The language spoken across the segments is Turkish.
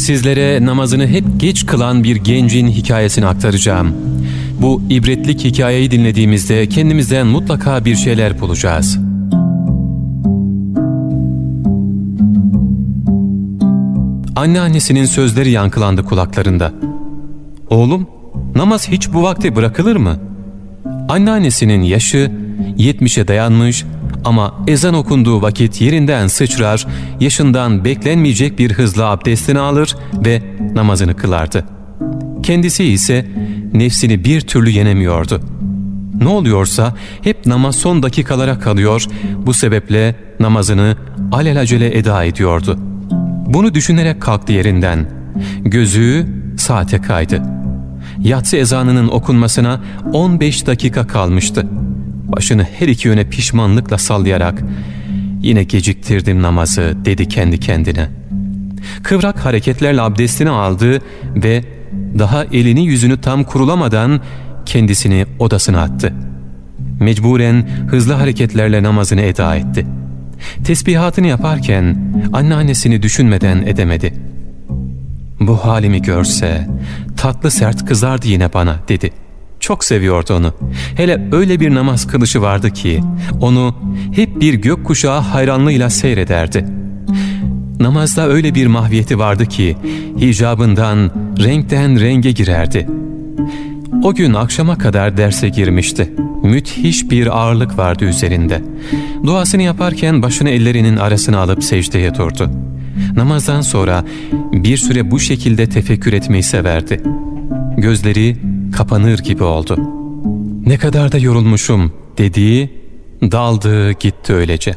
Sizlere namazını hep geç kılan bir gencin hikayesini aktaracağım. Bu ibretlik hikayeyi dinlediğimizde kendimizden mutlaka bir şeyler bulacağız. Anneannesinin sözleri yankılandı kulaklarında. "Oğlum, namaz hiç bu vakte bırakılır mı?" Anneannesinin yaşı 70'e dayanmış ama ezan okunduğu vakit yerinden sıçrar, yaşından beklenmeyecek bir hızla abdestini alır ve namazını kılardı. Kendisi ise nefsini bir türlü yenemiyordu. Ne oluyorsa hep namaz son dakikalara kalıyor, bu sebeple namazını alelacele eda ediyordu. Bunu düşünerek kalktı yerinden. Gözü saate kaydı. Yatsı ezanının okunmasına 15 dakika kalmıştı. Başını her iki yöne pişmanlıkla sallayarak "Yine geciktirdim namazı," dedi kendi kendine. Kıvrak hareketlerle abdestini aldı ve daha elini yüzünü tam kurulamadan kendisini odasına attı. Mecburen hızlı hareketlerle namazını eda etti. Tesbihatını yaparken anneannesini düşünmeden edemedi. "Bu halimi görse tatlı sert kızardı yine bana," dedi. Çok seviyordu onu. Hele öyle bir namaz kılışı vardı ki onu hep bir gökkuşağı hayranlığıyla seyrederdi. Namazda öyle bir mahviyeti vardı ki hicabından renkten renge girerdi. O gün akşama kadar derse girmişti. Müthiş bir ağırlık vardı üzerinde. Duasını yaparken başını ellerinin arasına alıp secdeye durdu. Namazdan sonra bir süre bu şekilde tefekkür etmeyi severdi. Gözleri kapanır gibi oldu. "Ne kadar da yorulmuşum," dediği daldı gitti öylece.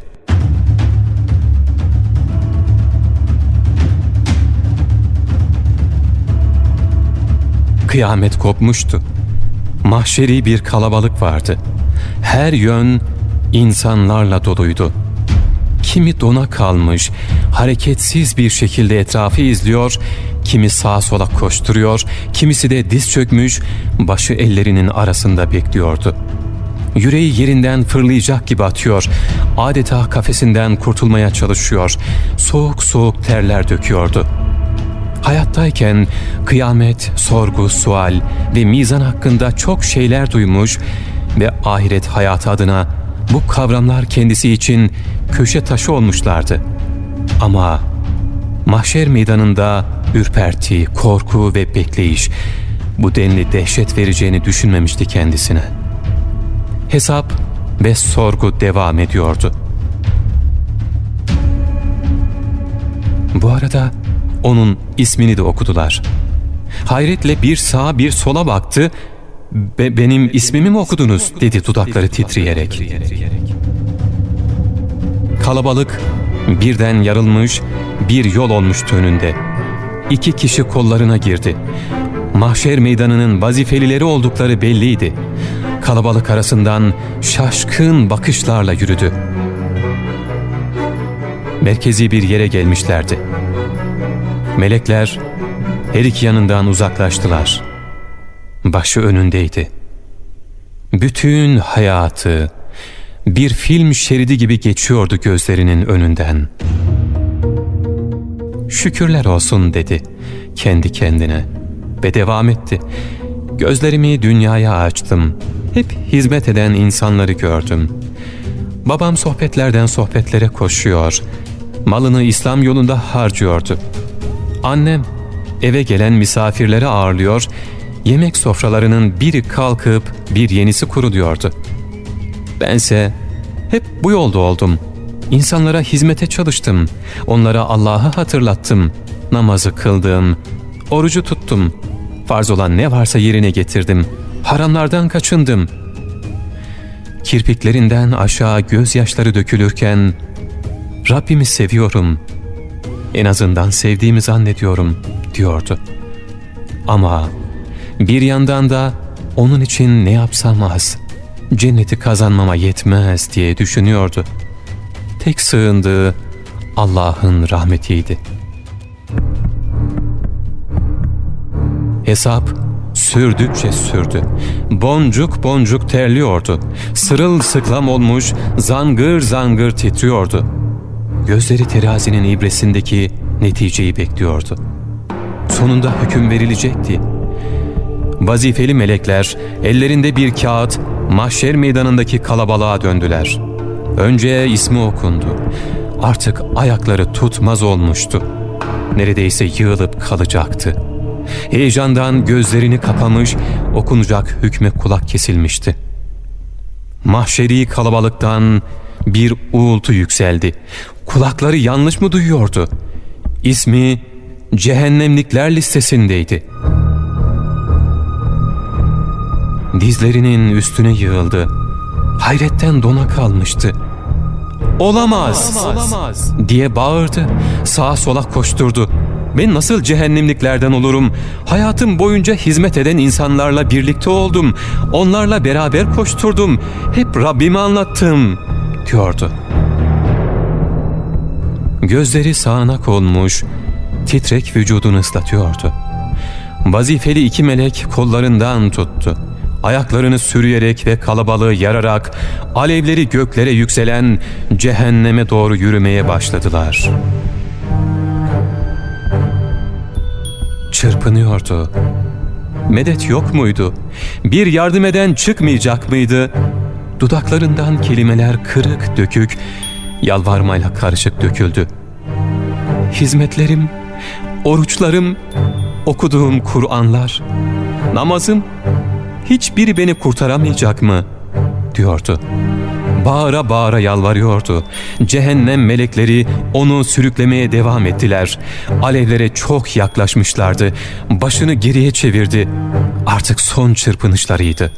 Kıyamet kopmuştu. Mahşeri bir kalabalık vardı. Her yön insanlarla doluydu. Kimi dona kalmış, hareketsiz bir şekilde etrafı izliyor, kimi sağa sola koşturuyor, kimisi de diz çökmüş, başı ellerinin arasında bekliyordu. Yüreği yerinden fırlayacak gibi atıyor, adeta kafesinden kurtulmaya çalışıyor, soğuk soğuk terler döküyordu. Hayattayken kıyamet, sorgu, sual ve mizan hakkında çok şeyler duymuş ve ahiret hayatı adına bu kavramlar kendisi için köşe taşı olmuşlardı. Ama mahşer meydanında ürperti, korku ve bekleyiş bu denli dehşet vereceğini düşünmemişti kendisine. Hesap ve sorgu devam ediyordu. Bu arada onun ismini de okudular. Hayretle bir sağa bir sola baktı. "Benim ismimi mi okudunuz?" dedi dudakları titreyerek. Kalabalık birden yarılmış, bir yol olmuştu önünde. 2 kişi kollarına girdi. Mahşer meydanının vazifelileri oldukları belliydi. Kalabalık arasından şaşkın bakışlarla yürüdü. Merkezi bir yere gelmişlerdi. Melekler her iki yanından uzaklaştılar. Başı önündeydi. Bütün hayatı bir film şeridi gibi geçiyordu gözlerinin önünden. "Şükürler olsun," dedi kendi kendine ve devam etti. "Gözlerimi dünyaya açtım. Hep hizmet eden insanları gördüm. Babam sohbetlerden sohbetlere koşuyor. Malını İslam yolunda harcıyordu. Annem eve gelen misafirleri ağırlıyor, yemek sofralarının biri kalkıp bir yenisi kuruluyordu. Bense hep bu yolda oldum. İnsanlara hizmete çalıştım. Onlara Allah'ı hatırlattım. Namazı kıldım. Orucu tuttum. Farz olan ne varsa yerine getirdim. Haramlardan kaçındım. Kirpiklerinden aşağı gözyaşları dökülürken Rabbimi seviyorum. En azından sevdiğimi zannediyorum," diyordu. Ama bir yandan da onun için ne yapsam az, cenneti kazanmama yetmez diye düşünüyordu. Tek sığındığı Allah'ın rahmetiydi. Hesap sürdükçe sürdü. Boncuk boncuk terliyordu. Sırılsıklam olmuş, zangır zangır titriyordu. Gözleri terazinin ibresindeki neticeyi bekliyordu. sonunda hüküm verilecekti. Vazifeli melekler ellerinde bir kağıt mahşer meydanındaki kalabalığa döndüler. Önce ismi okundu. Artık ayakları tutmaz olmuştu. Neredeyse yığılıp kalacaktı. Heyecandan gözlerini kapamış, okunacak hükme kulak kesilmişti. Mahşeri kalabalıktan bir uğultu yükseldi. Kulakları yanlış mı duyuyordu? İsmi cehennemlikler listesindeydi. Dizlerinin üstüne yığıldı. Hayretten dona kalmıştı. "Olamaz, olamaz!" diye bağırdı. Sağa sola koşturdu. "Ben nasıl cehennemliklerden olurum? Hayatım boyunca hizmet eden insanlarla birlikte oldum. Onlarla beraber koşturdum. Hep Rabbime anlattım," diyordu. Gözleri sağanak olmuş, titrek vücudunu ıslatıyordu. Vazifeli iki melek kollarından tuttu. Ayaklarını sürüyerek ve kalabalığı yararak alevleri göklere yükselen cehenneme doğru yürümeye başladılar. Çırpınıyordu. Medet yok muydu? Bir yardım eden çıkmayacak mıydı? Dudaklarından kelimeler kırık dökük, yalvarmayla karışık döküldü. Hizmetlerim, oruçlarım, okuduğum Kur'anlar, namazım, hiçbiri beni kurtaramayacak mı? Diyordu. Bağıra bağıra yalvarıyordu. Cehennem melekleri onu sürüklemeye devam ettiler. Alevlere çok yaklaşmışlardı. Başını geriye çevirdi. Artık son çırpınışlarıydı.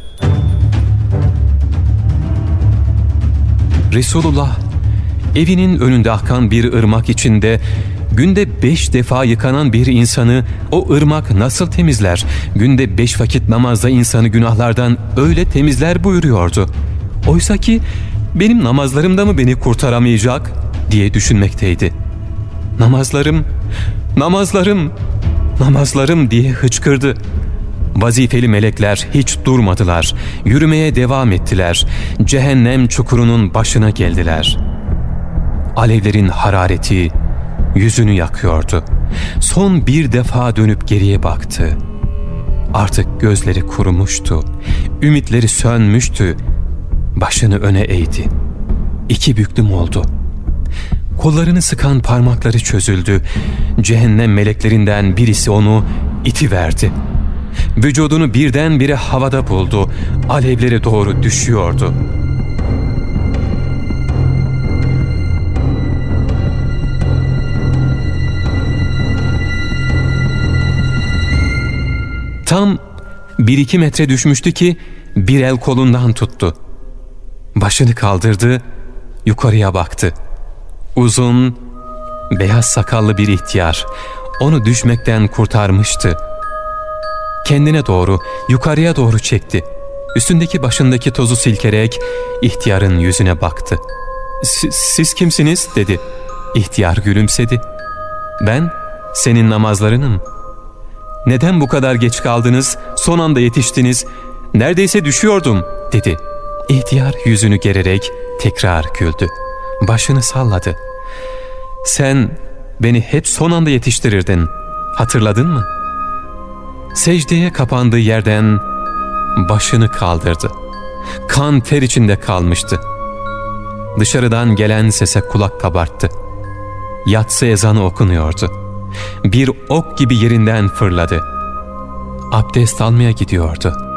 Resulullah, evinin önünde akan bir ırmak içinde günde 5 defa yıkanan bir insanı o ırmak nasıl temizler? Günde 5 vakit namazda insanı günahlardan öyle temizler buyuruyordu. Oysa ki benim namazlarım da mı beni kurtaramayacak diye düşünmekteydi. Namazlarım, namazlarım, namazlarım diye hıçkırdı. Vazifeli melekler hiç durmadılar. Yürümeye devam ettiler. Cehennem çukurunun başına geldiler. Alevlerin harareti yüzünü yakıyordu. Son bir defa dönüp geriye baktı. Artık gözleri kurumuştu. Ümitleri sönmüştü. Başını öne eğdi. 2 büklüm oldu. Kollarını sıkan parmakları çözüldü. Cehennem meleklerinden birisi onu itiverdi. Vücudunu birdenbire havada buldu. Alevlere doğru düşüyordu. Tam 1-2 metre düşmüştü ki bir el kolundan tuttu. Başını kaldırdı, yukarıya baktı. Uzun, beyaz sakallı bir ihtiyar onu düşmekten kurtarmıştı. Kendine doğru, yukarıya doğru çekti. Üstündeki başındaki tozu silkerek ihtiyarın yüzüne baktı. Siz kimsiniz?" dedi. İhtiyar gülümsedi. "Ben senin namazlarınım." "Neden bu kadar geç kaldınız? Son anda yetiştiniz. Neredeyse düşüyordum," dedi. İhtiyar yüzünü gererek tekrar güldü. Başını salladı. "Sen beni hep son anda yetiştirirdin. Hatırladın mı?" Secdeye kapandığı yerden başını kaldırdı. Kan ter içinde kalmıştı. Dışarıdan gelen sese kulak kabarttı. Yatsı ezanı okunuyordu. Bir ok gibi yerinden fırladı. Abdest almaya gidiyordu.